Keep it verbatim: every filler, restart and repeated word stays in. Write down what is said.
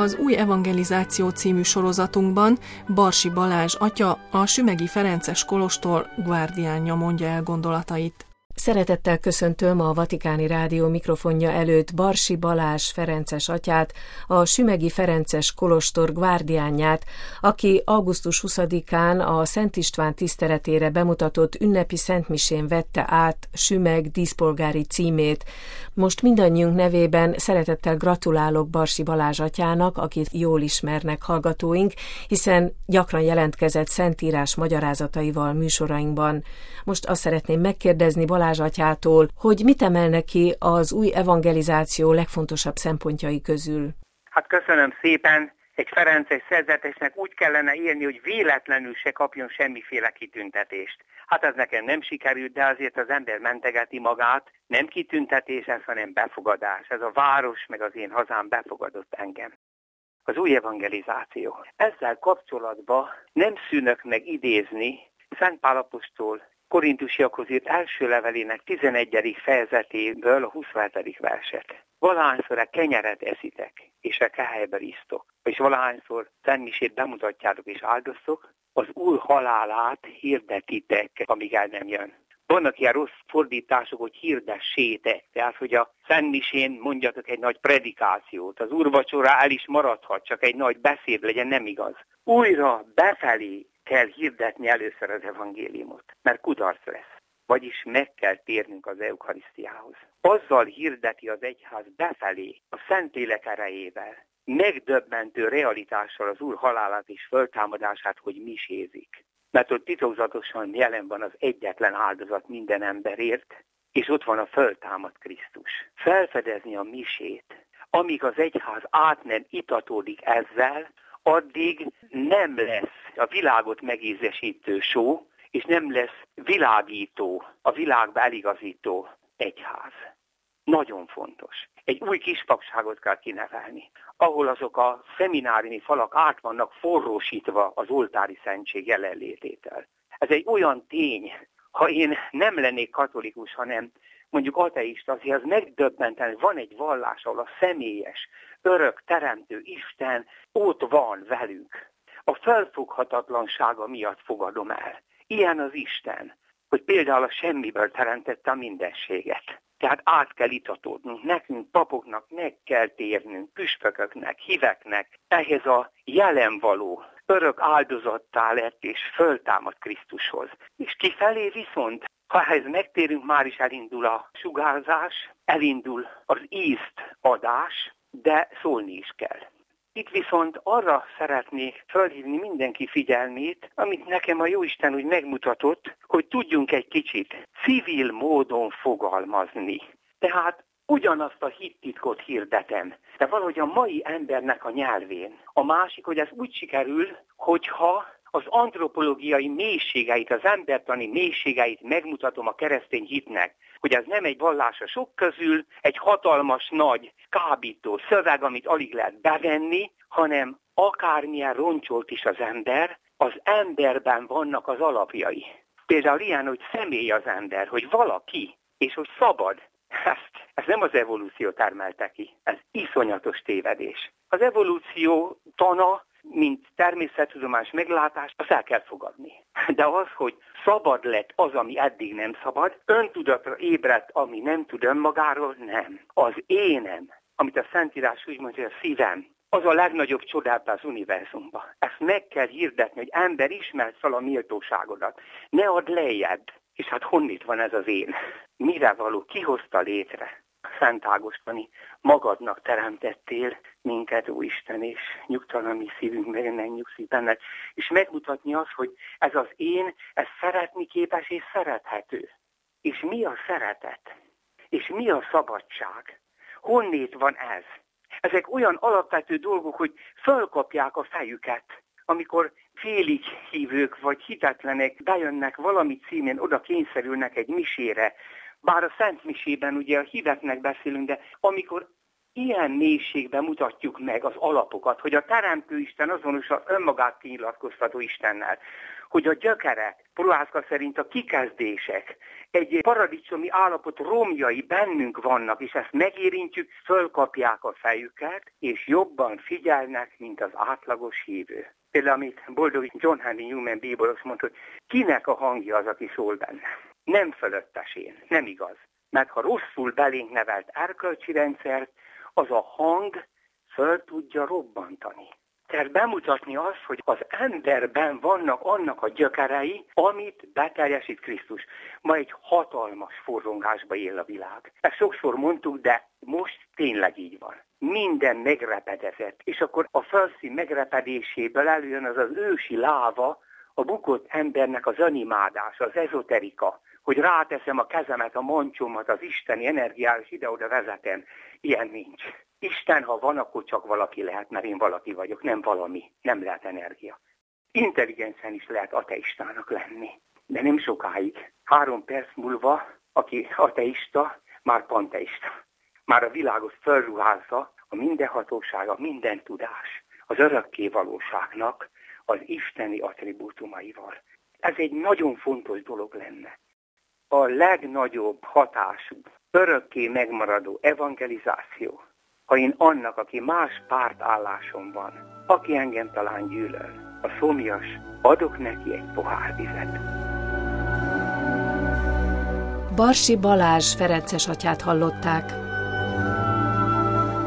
Az Új Evangelizáció című sorozatunkban Barsi Balázs atya, a sümegi ferences kolostor guárdiánja mondja el gondolatait. Szeretettel köszöntöm a Vatikáni Rádió mikrofonja előtt Barsi Balázs ferences atyát, a sümegi ferences kolostor guárdiánját, aki augusztus huszadikán a Szent István tiszteletére bemutatott ünnepi szentmisén vette át sümeg díszpolgári címét. Most mindannyiunk nevében szeretettel gratulálok Barsi Balázs atyának, akit jól ismernek hallgatóink, hiszen gyakran jelentkezett szentírás magyarázataival műsorainkban. Most azt szeretném megkérdezni Balázs atyától, hogy mit emelne ki az új evangelizáció legfontosabb szempontjai közül. Hát köszönöm szépen. Egy ferences szerzetesnek úgy kellene élni, hogy véletlenül se kapjon semmiféle kitüntetést. Hát ez nekem nem sikerült, de azért az ember mentegeti magát. Nem kitüntetés ez, hanem befogadás. Ez a város, meg az én hazám befogadott engem. Az új evangelizáció. Ezzel kapcsolatban nem szűnök meg idézni Szent Pál apostol Korintusiakhoz írt első levelének tizenegyedik fejezetéből a huszonhetedik verset. Valahányszor a kenyeret eszitek, és a kehelyben isztok, és valahányszor szentmisét bemutatjátok és áldoztok, az Úr halálát hirdetitek, amíg el nem jön. Vannak ilyen rossz fordítások, hogy hirdessétek, tehát hogy a szentmisén mondjatok egy nagy predikációt, az úrvacsora el is maradhat, csak egy nagy beszéd legyen, nem igaz. Újra befelé kell hirdetni először az evangéliumot, mert kudarc lesz. Vagyis meg kell térnünk az eukarisztiához. Azzal hirdeti az egyház befelé, a Szentlélek erejével, megdöbbentő realitással az Úr halálát és föltámadását, hogy misézik. Mert ott titokzatosan jelen van az egyetlen áldozat minden emberért, és ott van a föltámadt Krisztus. Felfedezni a misét, amíg az egyház át nem itatódik ezzel, addig nem lesz a világot megízesítő só, és nem lesz világító, a világba eligazító egyház. Nagyon fontos. Egy új kispapságot kell kinevelni, ahol azok a szemináriumi falak át vannak forrósítva az oltári szentség jelenlététel. Ez egy olyan tény, ha én nem lennék katolikus, hanem mondjuk ateista, azért az megdöbbenten, hogy van egy vallás, ahol a személyes, örök, teremtő Isten ott van velünk. A felfoghatatlansága miatt fogadom el. Ilyen az Isten, hogy például a semmiből teremtette a mindenséget. Tehát át kell itatódnunk, nekünk papoknak meg kell térnünk, püspököknek, híveknek, ehhez a jelenvaló, örök áldozattá lett és föltámadt Krisztushoz. És kifelé viszont, ha ehhez megtérünk, már is elindul a sugárzás, elindul az ízt adás, de szólni is kell. Itt viszont arra szeretnék felhívni mindenki figyelmét, amit nekem a Jóisten úgy megmutatott, hogy tudjunk egy kicsit civil módon fogalmazni. Tehát ugyanazt a hittitkot hirdetem, de valahogy a mai embernek a nyelvén. A másik, hogy ez úgy sikerül, hogyha az antropológiai mélységeit, az embertani mélységeit megmutatom a keresztény hitnek, hogy ez nem egy vallás a sok közül, egy hatalmas, nagy, kábító szöveg, amit alig lehet bevenni, hanem akármilyen roncsolt is az ember, az emberben vannak az alapjai. Például ilyen, hogy személy az ember, hogy valaki, és hogy szabad. Ezt, ezt nem az evolúció termelte ki, ez iszonyatos tévedés. Az evolúció tana, mint természettudományos meglátás, azt el kell fogadni. De az, hogy szabad lett az, ami eddig nem szabad, öntudatra ébredt, ami nem tud önmagáról, nem. Az énem, amit a Szentírás úgy mondja, a szívem, az a legnagyobb csodát az univerzumban. Ezt meg kell hirdetni, hogy ember, ismerd fel a méltóságodat. Ne add lejjebb. És hát honnét van ez az én? Mire való? Ki hozta létre? Szent Ágostoni, magadnak teremtettél minket, ó Isten, és nyugtalan mi szívünk, meg nem nyugszik benned. És megmutatni azt, hogy ez az én, ez szeretni képes és szerethető. És mi a szeretet? És mi a szabadság? Honnét van ez? Ezek olyan alapvető dolgok, hogy fölkapják a fejüket, amikor félig hívők vagy hitetlenek bejönnek valami címén, oda kényszerülnek egy misére. Bár a Szent Misében ugye a híveknek beszélünk, de amikor ilyen mélységben mutatjuk meg az alapokat, hogy a Teremtő Isten azonos az önmagát kinyilatkoztató Istennel, hogy a gyökerek, Prohászka szerint a kikezdések, egy paradicsomi állapot romjai bennünk vannak, és ezt megérintjük, fölkapják a fejüket, és jobban figyelnek, mint az átlagos hívő. Például, amit boldog John Henry Newman bíboros mondta, hogy kinek a hangja az, aki szól benne. Nem fölöttesén, nem igaz. Mert ha rosszul belénk nevelt erkölcsi rendszert, az a hang föl tudja robbantani. Tehát bemutatni azt, hogy az emberben vannak annak a gyökerei, amit beteljesít Krisztus. Ma egy hatalmas forrongásba él a világ. Ezt sokszor mondtuk, de most tényleg így van. Minden megrepedezett, és akkor a felszín megrepedéséből előjön az az ősi láva, a bukott embernek az animádása, az ezoterika, hogy ráteszem a kezemet, a mancsomat, az isteni energiára, és ide-oda vezetem. Ilyen nincs. Isten, ha van, akkor csak valaki lehet, mert én valaki vagyok, nem valami, nem lehet energia. Intelligencen is lehet ateistának lenni, de nem sokáig. Három perc múlva, aki ateista, már panteista. Már a világot felruházza a mindenhatósága, minden tudás, az örökké valóságnak az isteni attribútumaival. Ez egy nagyon fontos dolog lenne. A legnagyobb hatású, örökké megmaradó evangelizáció, ha én annak, aki más pártálláson van, aki engem talán gyűlöl, a szomjas, adok neki egy pohár vizet. Barsi Balázs ferences atyát hallották.